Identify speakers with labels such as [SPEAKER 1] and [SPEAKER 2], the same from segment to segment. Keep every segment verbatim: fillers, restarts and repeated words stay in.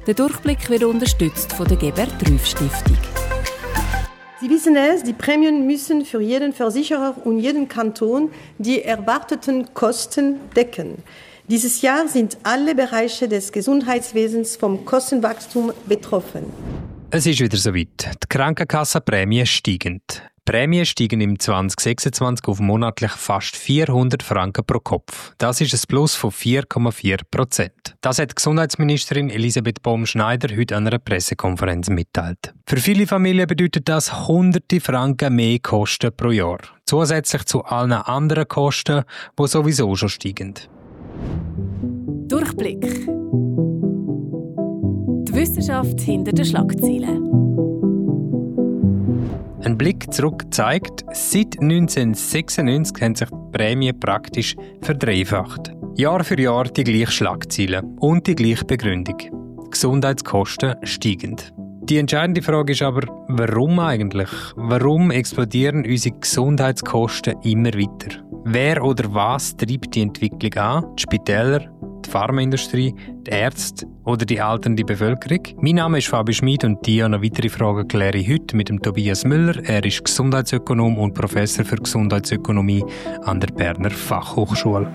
[SPEAKER 1] Der Durchblick wird unterstützt von der Gebert-Rüff-Stiftung.
[SPEAKER 2] Sie wissen es, die Prämien müssen für jeden Versicherer und jeden Kanton die erwarteten Kosten decken. Dieses Jahr sind alle Bereiche des Gesundheitswesens vom Kostenwachstum betroffen.
[SPEAKER 3] Es ist wieder soweit. Die Krankenkassenprämien steigen. Die Prämien steigen im zwanzig sechsundzwanzig auf monatlich fast vierhundert Franken pro Kopf. Das ist ein Plus von vier Komma vier Prozent. Das hat Gesundheitsministerin Elisabeth Baum-Schneider heute an einer Pressekonferenz mitteilt. Für viele Familien bedeutet das hunderte Franken mehr Kosten pro Jahr. Zusätzlich zu allen anderen Kosten, die sowieso schon steigen.
[SPEAKER 1] Durchblick. Die Wissenschaft hinter den Schlagzeilen.
[SPEAKER 3] Ein Blick zurück zeigt, seit neunzehnhundertsechsundneunzig haben sich die Prämien praktisch verdreifacht. Jahr für Jahr die gleichen Schlagzeilen und die gleiche Begründung. Die Gesundheitskosten steigen. Die entscheidende Frage ist aber, warum eigentlich? Warum explodieren unsere Gesundheitskosten immer weiter? Wer oder was treibt die Entwicklung an? Die Spitäler, die Pharmaindustrie, die Ärzte oder die alternde Bevölkerung? Mein Name ist Fabi Schmid und die und noch weitere Fragen kläre ich heute mit dem Tobias Müller. Er ist Gesundheitsökonom und Professor für Gesundheitsökonomie an der Berner Fachhochschule.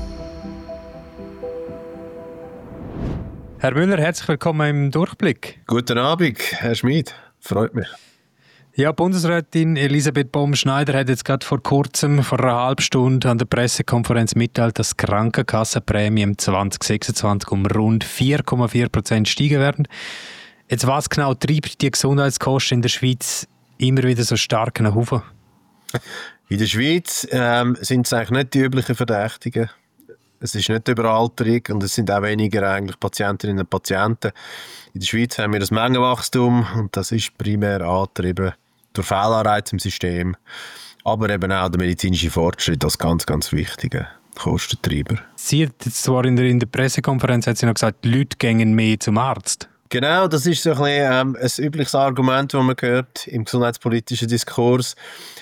[SPEAKER 3] Herr Müller, herzlich willkommen im Durchblick.
[SPEAKER 4] Guten Abend, Herr Schmid. Freut mich.
[SPEAKER 3] Ja, Bundesrätin Elisabeth Baum-Schneider hat jetzt gerade vor kurzem, vor einer halben Stunde an der Pressekonferenz mitteilt, dass die Krankenkassenprämien im zwanzig sechsundzwanzig um rund vier Komma vier Prozent steigen werden. Jetzt, was genau treibt die Gesundheitskosten in der Schweiz immer wieder so stark nach oben?
[SPEAKER 4] In der Schweiz ähm, sind es eigentlich nicht die üblichen Verdächtigen. Es ist nicht die Überalterung und es sind auch weniger eigentlich Patientinnen und Patienten. In der Schweiz haben wir das Mengenwachstum und das ist primär angetrieben durch Fehlanreize im System, aber eben auch der medizinische Fortschritt als ganz, ganz wichtiger Kostentreiber.
[SPEAKER 3] Sie hat jetzt zwar in der, in der Pressekonferenz hat sie noch gesagt, die Leute gehen mehr zum Arzt.
[SPEAKER 4] Genau, das ist so ein, bisschen, ähm, ein übliches Argument, das man hört im gesundheitspolitischen Diskurs.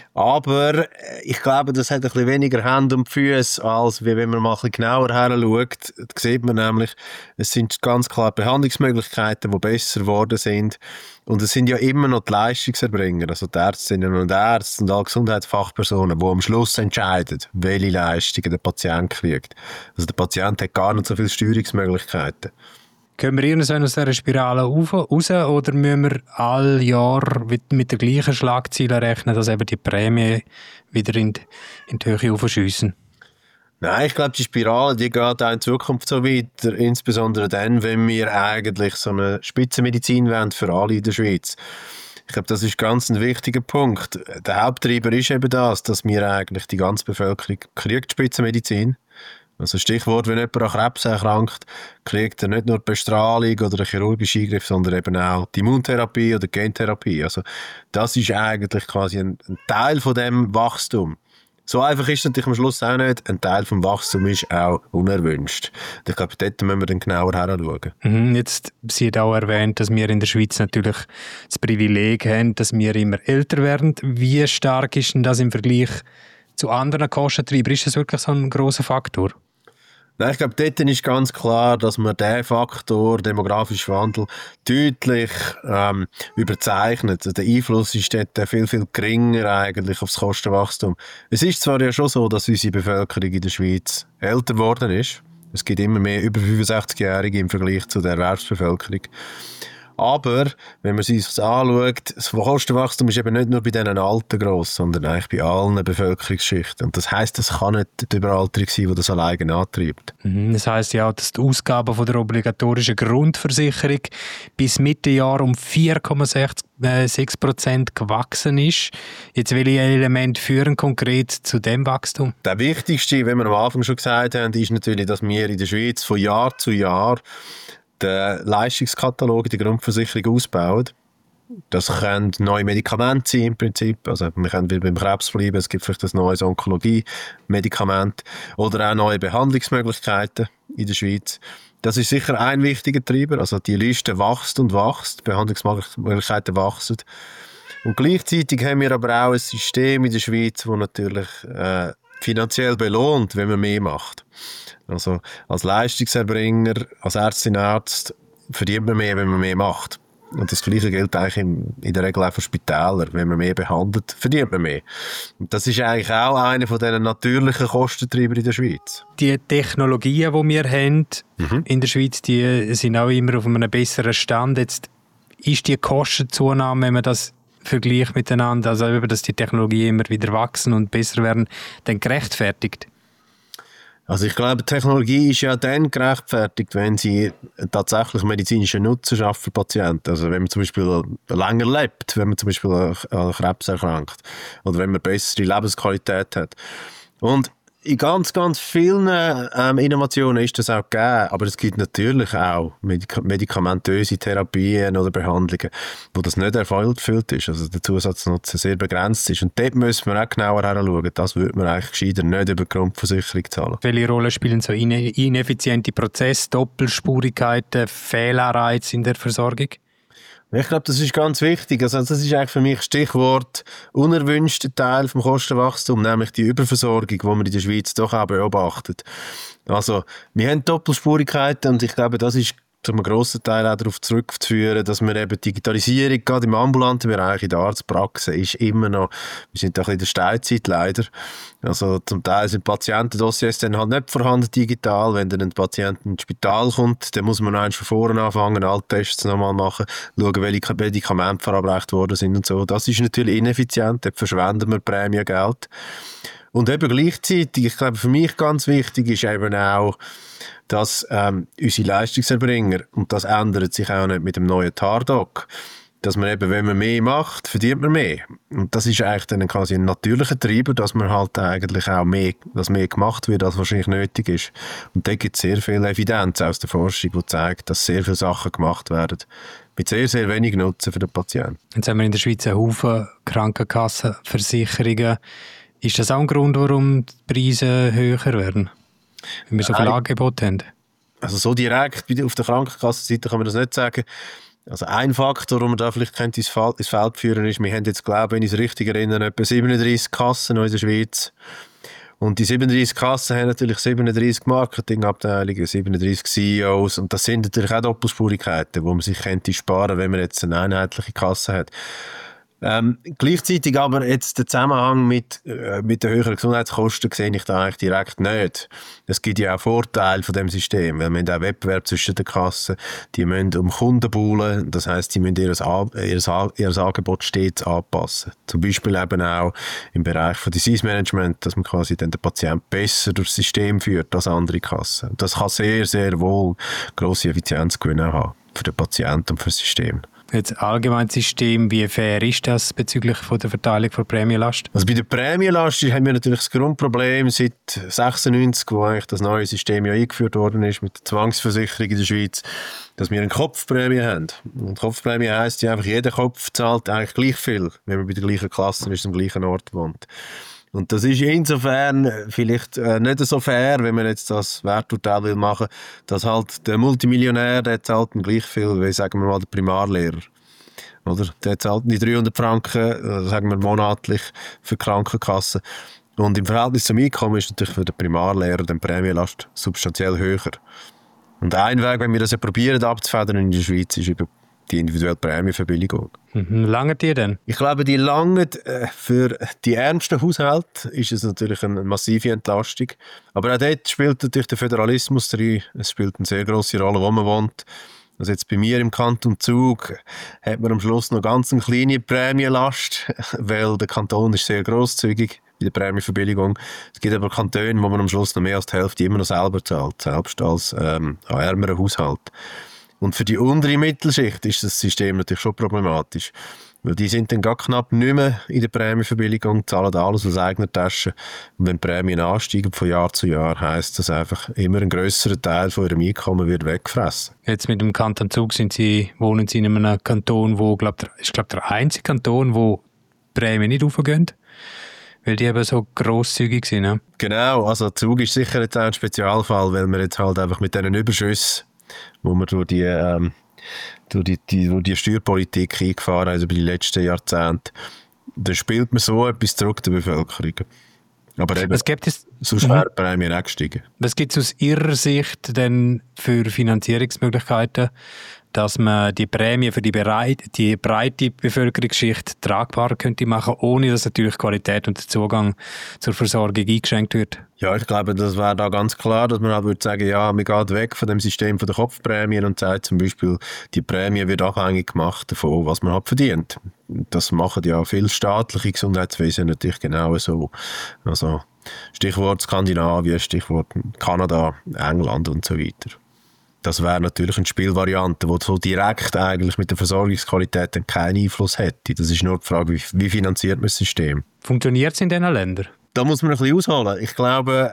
[SPEAKER 4] Aber ich glaube, das hat ein bisschen weniger Hände und Füße, als wenn man mal ein bisschen genauer her schaut. Da sieht man nämlich, es sind ganz klar Behandlungsmöglichkeiten, die besser geworden sind. Und es sind ja immer noch die Leistungserbringer, also die Ärztinnen und Ärzte und alle Gesundheitsfachpersonen, die am Schluss entscheiden, welche Leistungen der Patient kriegt. Also der Patient hat gar nicht so viele Steuerungsmöglichkeiten.
[SPEAKER 3] Können wir irgendwann aus dieser Spirale raus oder müssen wir alle Jahr mit der gleichen Schlagziele rechnen, dass eben die Prämie wieder in die, in die Höhe aufschiessen?
[SPEAKER 4] Nein, ich glaube, die Spirale die geht auch in Zukunft so weiter, insbesondere dann, wenn wir eigentlich so eine Spitzenmedizin wollen für alle in der Schweiz. Ich glaube, das ist ganz ein wichtiger Punkt. Der Haupttreiber ist eben das, dass wir eigentlich die ganze Bevölkerung kriegt Spitzenmedizin. Also Stichwort, wenn jemand an Krebs erkrankt, kriegt er nicht nur die Bestrahlung oder einen chirurgischen Eingriff, sondern eben auch die Immuntherapie oder die Gentherapie. Also das ist eigentlich quasi ein, ein Teil von dem Wachstum. So einfach ist es natürlich am Schluss auch nicht. Ein Teil vom Wachstum ist auch unerwünscht. Ich glaube, dort müssen wir dann genauer hinschauen.
[SPEAKER 3] Mhm, jetzt, Sie haben auch erwähnt, dass wir in der Schweiz natürlich das Privileg haben, dass wir immer älter werden. Wie stark ist denn das im Vergleich zu anderen Kostentreibern? Ist das wirklich so ein grosser Faktor?
[SPEAKER 4] Nein, ich glaube, dort ist ganz klar, dass man diesen Faktor, demografischer Wandel, deutlich ähm, überzeichnet. Der Einfluss ist dort viel, viel geringer eigentlich auf das Kostenwachstum. Es ist zwar ja schon so, dass unsere Bevölkerung in der Schweiz älter geworden ist. Es gibt immer mehr über fünfundsechzigjährige im Vergleich zu der Erwerbsbevölkerung. Aber, wenn man sich das anschaut, das Kostenwachstum ist eben nicht nur bei diesen Alten gross, sondern eigentlich bei allen Bevölkerungsschichten. Und das heisst, es kann nicht die Überalterung sein, die das alleine antreibt.
[SPEAKER 3] Das heisst ja auch, dass die Ausgaben von der obligatorischen Grundversicherung bis Mitte Jahr um vier Komma sechs Prozent gewachsen ist. Jetzt welche Elemente führen konkret zu dem Wachstum?
[SPEAKER 4] Der wichtigste, wie wir am Anfang schon gesagt haben, ist natürlich, dass wir in der Schweiz von Jahr zu Jahr den Leistungskatalog in der Grundversicherung ausbauen. Das können neue Medikamente sein im Prinzip. Also wir können wieder beim Krebs bleiben, es gibt vielleicht ein neues Onkologie-Medikament oder auch neue Behandlungsmöglichkeiten in der Schweiz. Das ist sicher ein wichtiger Treiber. Also die Liste wächst und wächst, die Behandlungsmöglichkeiten wachsen. Und gleichzeitig haben wir aber auch ein System in der Schweiz, das natürlich äh, finanziell belohnt, wenn man mehr macht. Also als Leistungserbringer, als Ärztin, Arzt verdient man mehr, wenn man mehr macht. Und das Gleiche gilt eigentlich in, in der Regel auch für Spitäler. Wenn man mehr behandelt, verdient man mehr. Und das ist eigentlich auch einer von diesen natürlichen Kostentreiber in der Schweiz.
[SPEAKER 3] Die Technologien, die wir haben mhm. in der Schweiz, die sind auch immer auf einem besseren Stand. Jetzt ist die Kostenzunahme, wenn man das vergleicht miteinander, also dass die Technologien immer wieder wachsen und besser werden, dann gerechtfertigt?
[SPEAKER 4] Also ich glaube, Technologie ist ja dann gerechtfertigt, wenn sie tatsächlich medizinischen Nutzen schafft für Patienten. Also wenn man zum Beispiel länger lebt, wenn man zum Beispiel an Krebs erkrankt oder wenn man bessere Lebensqualität hat. Und in ganz, ganz vielen ähm, Innovationen ist das auch gegeben, aber es gibt natürlich auch medik- medikamentöse Therapien oder Behandlungen, wo das nicht erfüllt ist, also der Zusatznutzen sehr begrenzt ist. Und dort müssen wir auch genauer hinschauen. Das würde man eigentlich gescheiter nicht über die Grundversicherung zahlen.
[SPEAKER 3] Welche Rolle spielen so ineffiziente Prozesse, Doppelspurigkeiten, Fehlanreize in der Versorgung?
[SPEAKER 4] Ich glaube, das ist ganz wichtig. Also das ist eigentlich für mich Stichwort unerwünschter Teil vom Kostenwachstum, nämlich die Überversorgung, die man in der Schweiz doch auch beobachtet. Also wir haben Doppelspurigkeiten und ich glaube, das ist zu einem grossen Teil auch darauf zurückzuführen, dass wir eben Digitalisierung, gerade im ambulanten Bereich, in der Arztpraxis, ist immer noch, wir sind da ein bisschen in der Steinzeit leider. Also zum Teil sind Patientendossiers dann halt nicht vorhanden digital. Wenn dann ein Patient ins Spital kommt, dann muss man noch eins von vorne anfangen, alle Tests nochmal machen, schauen, welche Medikamente verabreicht worden sind und so. Das ist natürlich ineffizient, dort verschwenden wir Prämiengeld. Und eben gleichzeitig, ich glaube, für mich ganz wichtig ist eben auch, dass ähm, unsere Leistungserbringer, und das ändert sich auch nicht mit dem neuen T A R-Doc, dass man eben, wenn man mehr macht, verdient man mehr. Und das ist eigentlich dann quasi ein natürlicher Treiber, dass man halt eigentlich auch mehr, dass mehr gemacht wird, als wahrscheinlich nötig ist. Und da gibt es sehr viel Evidenz aus der Forschung, die zeigt, dass sehr viele Sachen gemacht werden, mit sehr, sehr wenig Nutzen für den Patienten.
[SPEAKER 3] Jetzt haben wir in der Schweiz einen Haufen Krankenkassenversicherungen. Ist das auch ein Grund, warum die Preise höher werden? Wenn wir so viel Angebot haben?
[SPEAKER 4] Also so direkt auf der Krankenkassenseite kann man das nicht sagen. Also ein Faktor, den man da vielleicht könnte ins Feld führen, ist, wir haben jetzt, glaube ich, wenn ich es richtig erinnere, etwa siebenunddreissig Kassen in der Schweiz. Und die siebenunddreissig Kassen haben natürlich siebenunddreissig Marketingabteilungen, siebenunddreissig C E Os. Und das sind natürlich auch Doppelspurigkeiten, wo man sich könnte sparen, wenn man jetzt eine einheitliche Kasse hat. Ähm, gleichzeitig aber jetzt den Zusammenhang mit, äh, mit den höheren Gesundheitskosten sehe ich da eigentlich direkt nicht. Es gibt ja auch Vorteile von dem System, weil wir haben auch Wettbewerb zwischen den Kassen, die müssen um Kunden buhlen, das heisst, sie müssen ihr, ihr, ihr Angebot stets anpassen. Zum Beispiel eben auch im Bereich von Disease Management, dass man quasi dann den Patienten besser durchs System führt als andere Kassen. Das kann sehr, sehr wohl grosse Effizienzgewinne haben für den Patienten und für das System.
[SPEAKER 3] Jetzt allgemein System, wie fair ist das bezüglich von der Verteilung von Prämienlast?
[SPEAKER 4] Also bei der Prämienlast haben wir natürlich das Grundproblem seit sechsundneunzig, wo eigentlich das neue System ja eingeführt worden ist mit der Zwangsversicherung in der Schweiz, dass wir eine Kopfprämie haben. Und Kopfprämie heisst ja einfach, jeder Kopf zahlt eigentlich gleich viel, wenn man bei der gleichen Klasse ist, am gleichen Ort wohnt. Und das ist insofern vielleicht äh, nicht so fair, wenn man jetzt das Werturteil will machen, dass halt der Multimillionär, der zahlt gleich viel wie, sagen wir mal, der Primarlehrer. Oder? Der zahlt die dreihundert Franken, äh, sagen wir monatlich, für die Krankenkasse. Und im Verhältnis zum Einkommen ist natürlich für den Primarlehrer die Prämienlast substanziell höher. Und ein Weg, wenn wir das ja probieren abzufedern in der Schweiz, ist über die individuelle Prämienverbilligung.
[SPEAKER 3] Mhm. Langt die denn?
[SPEAKER 4] Ich glaube, die langt äh, für die ärmsten Haushalte ist es natürlich eine massive Entlastung. Aber auch dort spielt natürlich der Föderalismus drin. Es spielt eine sehr grosse Rolle, wo man wohnt. Also jetzt bei mir im Kanton Zug hat man am Schluss noch ganz eine kleine Prämienlast, weil der Kanton ist sehr grosszügig bei der Prämienverbilligung. Es gibt aber Kantone, wo man am Schluss noch mehr als die Hälfte immer noch selber zahlt, selbst als ähm, ärmerer Haushalt. Und für die untere Mittelschicht ist das System natürlich schon problematisch. Weil die sind dann gar knapp nicht mehr in der Prämienverbilligung, zahlen alles aus eigener Tasche. Und wenn die Prämien ansteigen von Jahr zu Jahr, heisst das einfach, immer ein grösserer Teil von ihrem Einkommen wird weggefressen.
[SPEAKER 3] Jetzt mit dem Kanton Zug sind Sie, wohnen Sie in einem Kanton, wo, glaub, der, ist glaube der einzige Kanton, wo die Prämien nicht aufgehen, weil die eben so grosszügig sind. Ne?
[SPEAKER 4] Genau, also Zug ist sicher jetzt auch ein Spezialfall, weil wir jetzt halt einfach mit diesen Überschüssen, wo wir durch die, ähm, durch die, die, durch die Steuerpolitik eingefahren haben, also über die letzten Jahrzehnte, dann spielt man so etwas zurück der Bevölkerung. Aber eben.
[SPEAKER 3] Was gibt es,
[SPEAKER 4] Sonst wäre die Prämie auch gestiegen.
[SPEAKER 3] Was gibt es aus Ihrer Sicht denn für Finanzierungsmöglichkeiten, dass man die Prämie für die, bereit, die breite Bevölkerungsschicht tragbar könnte machen, ohne dass natürlich Qualität und der Zugang zur Versorgung eingeschränkt wird?
[SPEAKER 4] Ja, ich glaube, das wäre da ganz klar, dass man halt würde sagen, ja, man geht weg von dem System von der Kopfprämien und sagt zum Beispiel, die Prämie wird abhängig gemacht davon, was man halt verdient. Das machen ja viele staatliche Gesundheitswesen natürlich genau so. Also Stichwort Skandinavien, Stichwort Kanada, England und so weiter. Das wäre natürlich eine Spielvariante, die so direkt eigentlich mit der Versorgungsqualität dann keinen Einfluss hätte. Das ist nur die Frage, wie, wie finanziert man das System?
[SPEAKER 3] Funktioniert es in diesen Ländern?
[SPEAKER 4] Da muss man ein bisschen ausholen. Ich glaube,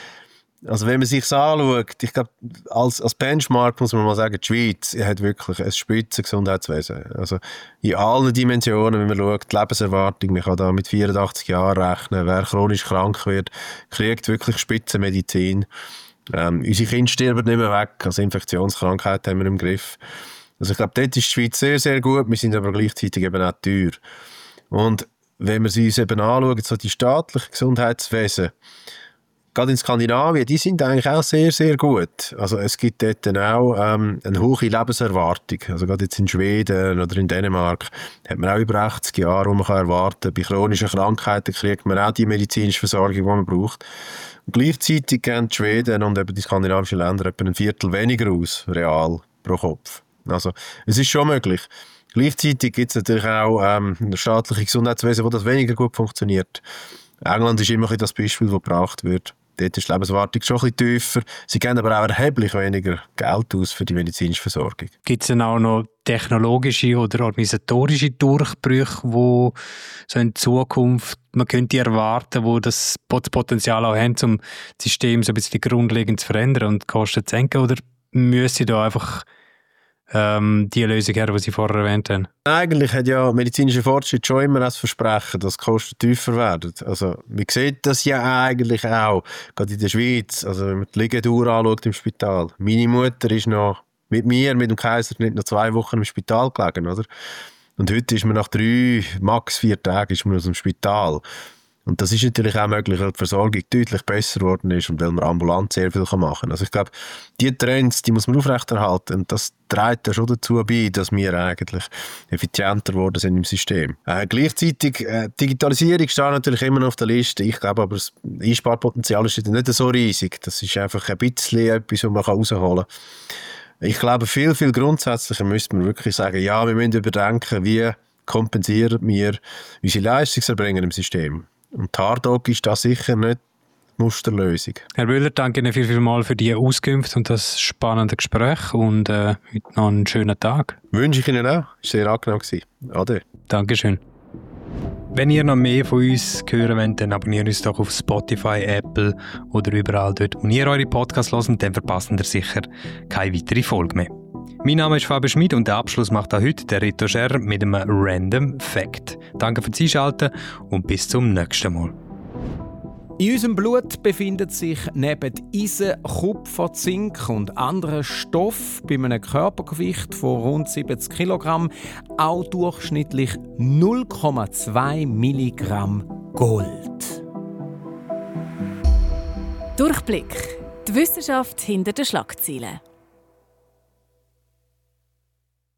[SPEAKER 4] also wenn man sich anschaut, ich glaube, als, als Benchmark muss man mal sagen, die Schweiz hat wirklich ein Spitzengesundheitswesen. Also in allen Dimensionen, wenn man schaut, die Lebenserwartung, man kann da mit vierundachtzig Jahren rechnen, wer chronisch krank wird, kriegt wirklich Spitzenmedizin. Ähm, unsere Kinder sterben nicht mehr weg, also Infektionskrankheiten haben wir im Griff. Also ich glaube, dort ist die Schweiz sehr, sehr gut, wir sind aber gleichzeitig eben auch teuer. Und wenn wir sie uns eben anschauen, so die staatlichen Gesundheitswesen, gerade in Skandinavien, die sind eigentlich auch sehr, sehr gut. Also es gibt dort dann auch ähm, eine hohe Lebenserwartung. Also gerade jetzt in Schweden oder in Dänemark hat man auch über achtzig Jahre, die man kann erwarten kann. Bei chronischen Krankheiten kriegt man auch die medizinische Versorgung, die man braucht. Und gleichzeitig geben die Schweden und eben die skandinavischen Länder etwa ein Viertel weniger aus, real, pro Kopf. Also es ist schon möglich. Gleichzeitig gibt es natürlich auch ähm, ein staatliches Gesundheitswesen, wo das weniger gut funktioniert. England ist immer das Beispiel, das gebracht wird. Dort ist die Lebenserwartung schon ein bisschen tiefer. Sie geben aber auch erheblich weniger Geld aus für die medizinische Versorgung.
[SPEAKER 3] Gibt es denn auch noch technologische oder organisatorische Durchbrüche, wo so in Zukunft man könnte erwarten, wo das Potenzial auch haben, um das System so ein bisschen grundlegend zu verändern und Kosten zu senken? Oder müssen da einfach ähm, die Lösung her, die Sie vorher erwähnt haben?
[SPEAKER 4] Eigentlich hat ja medizinischer Fortschritt schon immer das Versprechen, dass die Kosten tiefer werden. Also man sieht das ja eigentlich auch, gerade in der Schweiz, also wenn man die Liegedauer anschaut im Spital. Meine Mutter ist noch mit mir, mit dem Kaiser, nicht noch zwei Wochen im Spital gelegen, oder? Und heute ist man nach drei, max vier Tagen ist man aus dem Spital. Und das ist natürlich auch möglich, weil die Versorgung deutlich besser geworden ist und weil man ambulant sehr viel machen kann. Also ich glaube, diese Trends, die muss man aufrechterhalten und das trägt ja schon dazu bei, dass wir eigentlich effizienter geworden sind im System. Äh, gleichzeitig, äh, Digitalisierung steht natürlich immer noch auf der Liste. Ich glaube aber, das Einsparpotenzial ist nicht so riesig. Das ist einfach ein bisschen etwas, was man rausholen kann. Ich glaube, viel, viel grundsätzlicher müsste man wirklich sagen, ja, wir müssen überdenken, wie kompensieren wir unsere Leistungserbringer im System. Und Hardog ist da sicher nicht die Musterlösung.
[SPEAKER 3] Herr Müller, danke Ihnen viel, viel mal für die Auskunft und das spannende Gespräch und äh, heute noch einen schönen Tag.
[SPEAKER 4] Wünsche ich Ihnen auch. Es war sehr angenehm. Ade.
[SPEAKER 3] Dankeschön. Wenn ihr noch mehr von uns hören wollt, dann abonniert uns doch auf Spotify, Apple oder überall dort, wo ihr eure Podcasts hört, dann verpasst ihr sicher keine weitere Folge mehr. Mein Name ist Fabian Schmid und den Abschluss macht auch heute der Rito Scher mit einem Random Fact. Danke fürs Einschalten und bis zum nächsten Mal.
[SPEAKER 5] In unserem Blut befindet sich neben Eisen, Kupfer, Zink und anderen Stoffen bei einem Körpergewicht von rund siebzig Kilogramm auch durchschnittlich null Komma zwei Milligramm Gold.
[SPEAKER 1] Durchblick. Die Wissenschaft hinter den Schlagzeilen.